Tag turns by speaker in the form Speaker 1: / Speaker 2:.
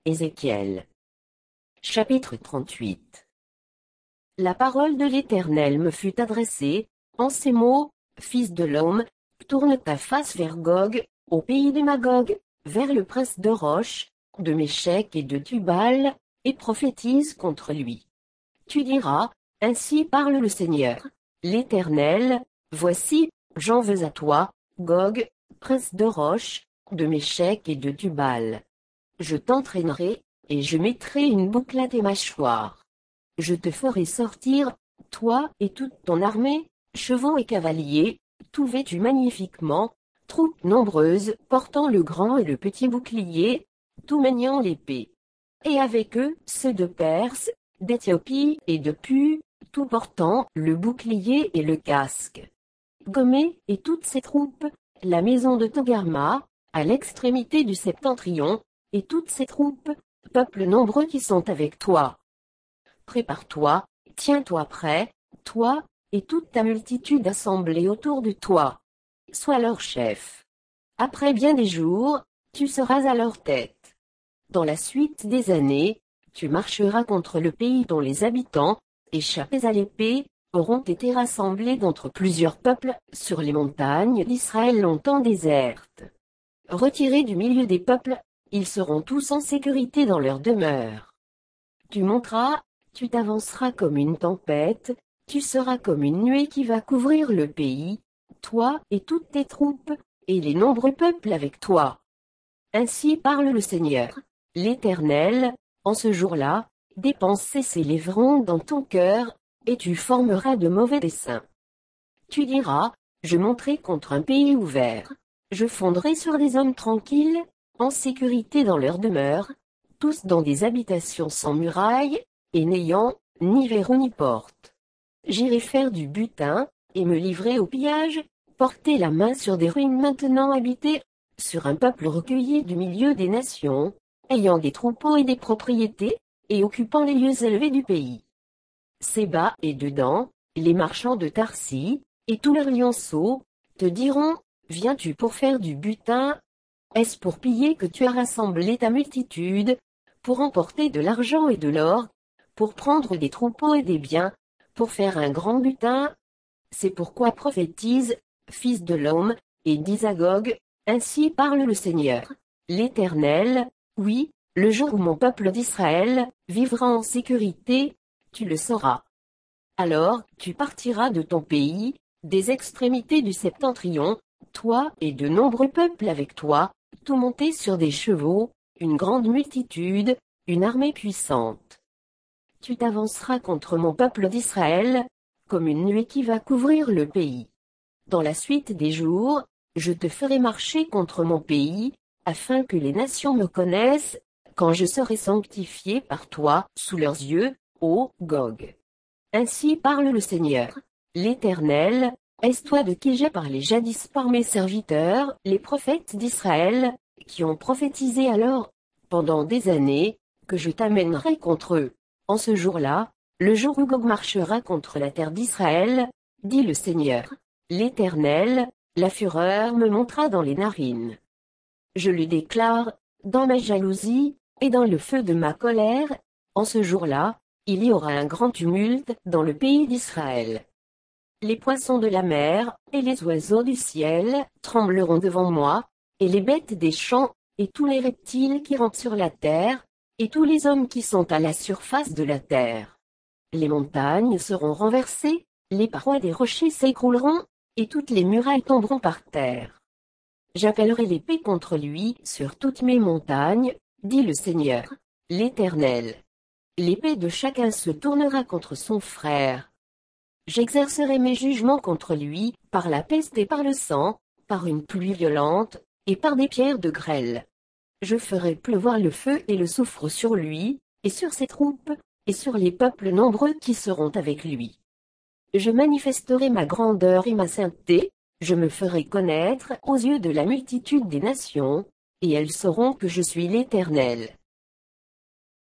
Speaker 1: Ézéchiel. Chapitre 38. La parole de l'Éternel me fut adressée, en ces mots, Fils de l'homme, tourne ta face vers Gog, au pays de Magog, vers le prince de Roche, de Méchec et de Tubal, et prophétise contre lui. Tu diras, ainsi parle le Seigneur, l'Éternel, voici, j'en veux à toi, Gog, prince de Roche, de Méchec et de Tubal. Je t'entraînerai, et je mettrai une boucle à tes mâchoires. Je te ferai sortir, toi et toute ton armée, chevaux et cavaliers, tout vêtus magnifiquement, troupes nombreuses portant le grand et le petit bouclier, tout maniant l'épée. Et avec eux, ceux de Perse, d'Éthiopie et de Pu, tout portant le bouclier et le casque. Gomé et toutes ses troupes, la maison de Togarma, à l'extrémité du septentrion, et toutes ses troupes, peuples nombreux qui sont avec toi. Prépare-toi, tiens-toi prêt, toi, et toute ta multitude assemblée autour de toi. Sois leur chef. Après bien des jours, tu seras à leur tête. Dans la suite des années, tu marcheras contre le pays dont les habitants, échappés à l'épée, auront été rassemblés d'entre plusieurs peuples, sur les montagnes d'Israël longtemps désertes. Retirés du milieu des peuples, ils seront tous en sécurité dans leur demeure. Tu monteras, tu t'avanceras comme une tempête, tu seras comme une nuée qui va couvrir le pays, toi et toutes tes troupes, et les nombreux peuples avec toi. Ainsi parle le Seigneur, l'Éternel, en ce jour-là, des pensées s'élèveront dans ton cœur, et tu formeras de mauvais desseins. Tu diras, je monterai contre un pays ouvert, je fonderai sur des hommes tranquilles, en sécurité dans leur demeure, tous dans des habitations sans murailles, et n'ayant ni verrou ni porte. J'irai faire du butin, et me livrer au pillage, porter la main sur des ruines maintenant habitées, sur un peuple recueilli du milieu des nations, ayant des troupeaux et des propriétés, et occupant les lieux élevés du pays. Séba et dedans, les marchands de Tarsis, et tous leurs lionceaux, te diront, viens-tu pour faire du butin? Est-ce pour piller que tu as rassemblé ta multitude, pour emporter de l'argent et de l'or, pour prendre des troupeaux et des biens, pour faire un grand butin? C'est pourquoi prophétise, fils de l'homme, et dis à Gog, ainsi parle le Seigneur, l'Éternel, oui, le jour où mon peuple d'Israël vivra en sécurité, tu le sauras. Alors, tu partiras de ton pays, des extrémités du septentrion, toi et de nombreux peuples avec toi, tout montés sur des chevaux, une grande multitude, une armée puissante. Tu t'avanceras contre mon peuple d'Israël, comme une nuée qui va couvrir le pays. Dans la suite des jours, je te ferai marcher contre mon pays, afin que les nations me connaissent, quand je serai sanctifié par toi, sous leurs yeux, ô Gog. Ainsi parle le Seigneur, l'Éternel, est-ce-toi de qui j'ai parlé jadis par mes serviteurs, les prophètes d'Israël, qui ont prophétisé alors, pendant des années, que je t'amènerai contre eux. En ce jour-là, le jour où Gog marchera contre la terre d'Israël, dit le Seigneur, l'Éternel, la fureur me montera dans les narines. Je le déclare, dans ma jalousie, et dans le feu de ma colère, en ce jour-là, il y aura un grand tumulte dans le pays d'Israël. Les poissons de la mer, et les oiseaux du ciel, trembleront devant moi, et les bêtes des champs, et tous les reptiles qui rampent sur la terre, et tous les hommes qui sont à la surface de la terre. Les montagnes seront renversées, les parois des rochers s'écrouleront, et toutes les murailles tomberont par terre. J'appellerai l'épée contre lui sur toutes mes montagnes, dit le Seigneur, l'Éternel. L'épée de chacun se tournera contre son frère. J'exercerai mes jugements contre lui, par la peste et par le sang, par une pluie violente, et par des pierres de grêle. Je ferai pleuvoir le feu et le soufre sur lui, et sur ses troupes, et sur les peuples nombreux qui seront avec lui. Je manifesterai ma grandeur et ma sainteté, je me ferai connaître aux yeux de la multitude des nations, et elles sauront que je suis l'Éternel.